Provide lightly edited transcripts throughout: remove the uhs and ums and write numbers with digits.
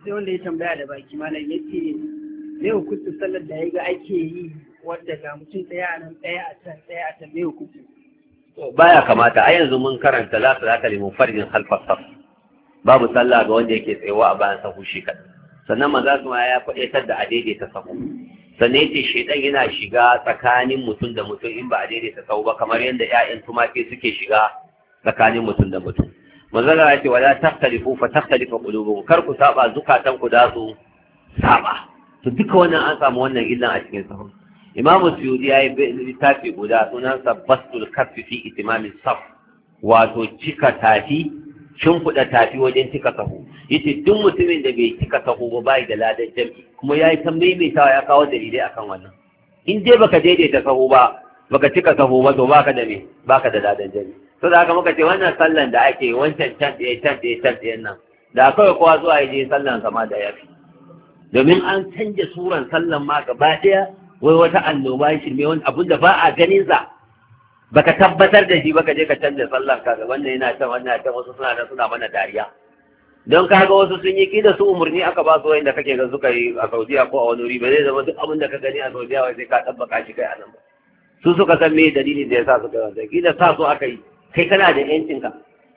sai wanda ya tambaya da baki malam yace me hukuncin sallar da ya ga ake yi wadda ga mutum ɗaya a nan ɗaya a can ɗaya a can me hukuncin? Baya kamata a yanzu mun karanta la salata li munfaridin khalfa saf, babu sallah ga wanda yake tsayawa a bayan sahu shi kaɗai. Sannan maza su ya faɗaitar da a daidaita sahu, sannan yace shaitan yana shiga tsakanin mutum da mutum in ba a daidaita sahu ba, kamar yadda ƴaƴan tumaki suke shiga tsakanin mutum da mutum. Manzala ya ce wala taktalifu fa taktalifu qulubukum, kar ku saba zukatan ku da su saba. To duka wannan an samu wannan illan a cikin sahu. Imamu Suyuti ya yi littafi guda sunansa Bastul Kaffi fi Itimami Saf, wato cika tafi, shimfiɗa tafi wajen cika sahu. Yace duk mutumin da bai cika sahu ba bai da ladan jami'i, kuma ya yi ta maimaitawa ya kawo dalilai akan wannan. In dai baka daidaita sahu ba, baka cika sahu ba, to baka da me, baka da ladan jami'i. To da haka muka ce wannan sallan da ake wancan can ɗaya nan, da kawai kowa zuwa ya je sallan sama da yafi. Domin an canja suran sallan ma gaba ɗaya, wai wata annoba shirme wani abin da ba a ganin sa baka tabbatar da shi baka je ka canza sallar ka ga wannan yana can wannan can wasu suna da suna mana dariya don ka ga wasu sun yi kida su umurni aka ba su wanda kake ga suka yi a Saudiya ko a wani wuri ba zai zama duk abin da ka gani a Saudiya wai sai ka tabbaka shi kai a nan ba su suka san me dalilin da yasa suka yi wannan kida sa su aka yi kai kana da yancin ka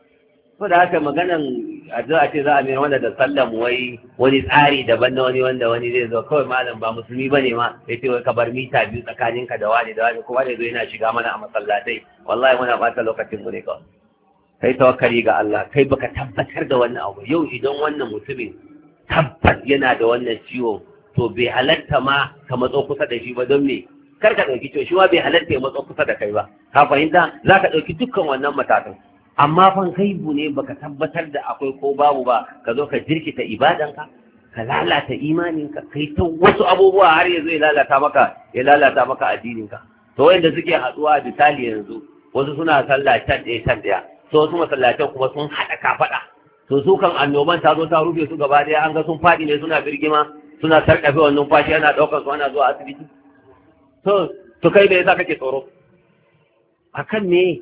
ko da haka maganan a ce za a mai wanda da sallan wai wani tsari daban na wanda wani zai zo kawai malam ba musulmi bane ma ya ce wai ka bar mita biyu tsakaninka da wani kuma da zo yana shiga mana a masallatai wallahi muna bata lokacin mu ne kawai kai tawakkali ga Allah kai baka tabbatar da wannan abu yau idan wannan mutumin tabbas yana da wannan ciwo to bai halatta ma ka matso kusa da shi ba don me kar ka dauki ciwo shi ma bai halatta ya matso kusa da kai ba ka fahimta za ka dauki dukkan wannan matakan amma fan gaibu ne baka tabbatar da akwai ko babu ba ka zo ka jirkita ibadanka ka lalata imaninka kai ta wasu abubuwa har yanzu ya lalata maka addininka to wanda suke haduwa da tali yanzu wasu suna sallah can ɗaya to wasu masallatan kuma sun haɗa kafaɗa to su kan annoban ta zo ta rufe su gaba ɗaya an ga sun faɗi ne suna birgima suna sarƙafe wannan fashi ana ɗaukar su ana zuwa asibiti to kai me yasa kake tsoro akan me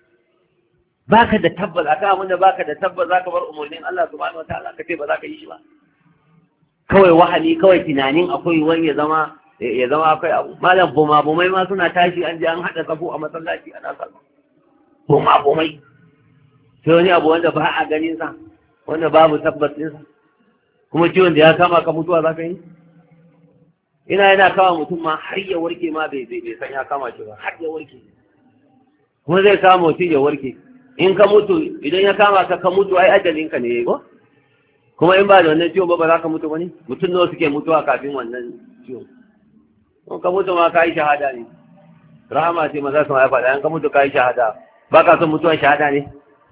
baka da tabbas akan abin da baka da tabbas zaka bar umarnin Allah subhanahu wataala ka ce ba za ka yi shi ba kawai wahali kawai tunanin akwai wani ya zama akwai abu malam bomai ma suna tashi an je an hada safu a masallaci ana sallah bomai sai wani abu wanda ba a ganin sa wanda babu tabbas din sa kuma ciwon da ya kama ka mutuwa za ka yi yana kama mutum ma har ya warke ma bai san ya kama shi ba har ya warke kuma zai kama mutum ya warke in ka mutu idan ya kama ka mutu ai ajalinka ne ko kuma in ba da wannan ciwon ba za ka mutu ba ne mutum nawa suke mutuwa kafin wannan ciwon in ka mutu ma ka yi shahada ne rahama ce maza su ma ya faɗa in ka mutu ka yi shahada ba ka son mutuwan shahada ne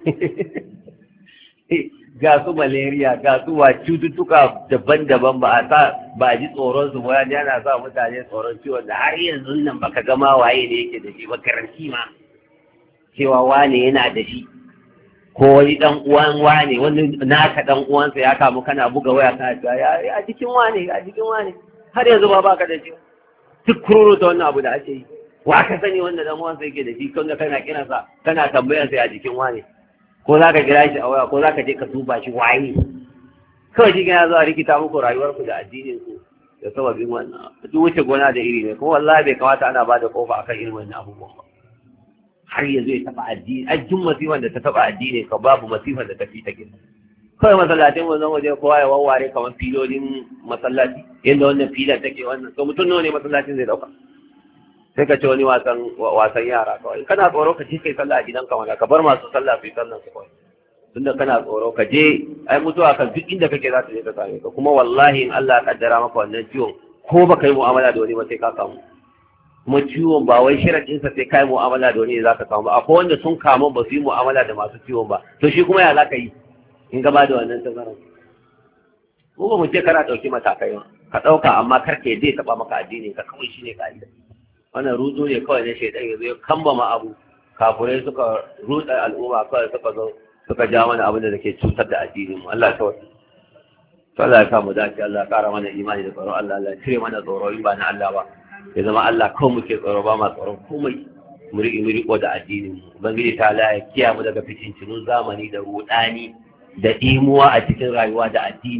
ga su malaria ga su wa cututtuka daban-daban ba a ji tsoron su ba yana sa mutane tsoron ciwon da har yanzu nan baka gama waye ne yake da shi ba karanti ma cewa wane yana da shi ko wani dan uwan wane wani naka dan uwansa ya kamu kana buga waya kana cewa ya jikin wane har yanzu ba baka da shi duk kururu ta wannan abu da ake yi wa ka sani wanda dan uwansa yake da shi kan da kana kiransa kana tambayar sa ya jikin wane ko zaka kira shi a waya ko zaka je ka duba shi waye kawai shi yana zuwa rikita muku rayuwarku da addinin ku da sababin wannan duk wuce gona da iri ne kuma wallahi bai kamata ana bada kofa akan irin wannan abubuwan ba har yanzu ya taɓa addini ajin masifan da ta taɓa addini ka babu masifan da ta fi ta gina kawai masallacin wannan waje kowa ya wawware kamar filolin masallaci yadda wannan filar take wannan to mutum nawa ne masallacin zai dauka sai ka ce wani wasan yara kawai kana tsoro ka je kai sallah a gidanka wala ka bar masu sallah su yi sallan su kawai tunda kana tsoro ka je ai mutuwa kan duk inda kake za ta je ka same ka kuma wallahi in Allah ya kaddara maka wannan ciwon ko baka yi mu'amala da wani ba sai ka samu kuma ciwon ba wai shiraɗinsa sai kai mu'amala da wani za ka samu ba akwai wanda sun kama ba su yi mu'amala da masu ciwon ba to shi kuma ya za ka yi in gaba da wannan tazarar mu ba mu ce kana ɗauki matakai ba ka ɗauka amma kar ka zai taɓa maka addini ka kawai shi ne ka'ida wannan rudu ne kawai na shaidan ya zo ya kambama abu kafurai suka rutsa al'umma kawai suka ja mana abin da ke cutar da addinin mu Allah kawai to Allah ya samu dace Allah ya ƙara mana imani da tsaro Allah ya cire mana tsoro in ba na Allah ba ya zama Allah kawai muke tsoro ba ma tsoron komai mu riƙo da addinin mu ubangiji ta Allah ya kiyaye mu daga fitincinun zamani da rudani da imuwa a cikin rayuwa da addini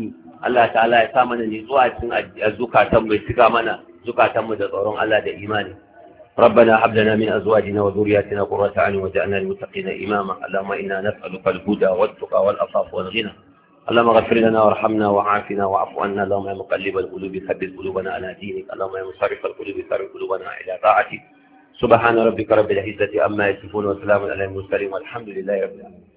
Allah ta'ala ya sa mana ne zuwa cikin zukatan mu cika mana zukatan mu da tsoron Allah da imani ربنا هب لنا من ازواجنا وذرياتنا قرة اعين واجعلنا للمتقين اماما اللهم انا نسالك الهدى والتقى والعفاف والغنى اللهم اغفر لنا وارحمنا وعافنا واعف عنا اللهم يا مقلب القلوب ثبت قلوبنا على دينك اللهم يا مصرف القلوب ثبت قلوبنا الى طاعتك سبحان ربك رب العزة عما يصفون وسلام على المرسلين والحمد لله رب العالمين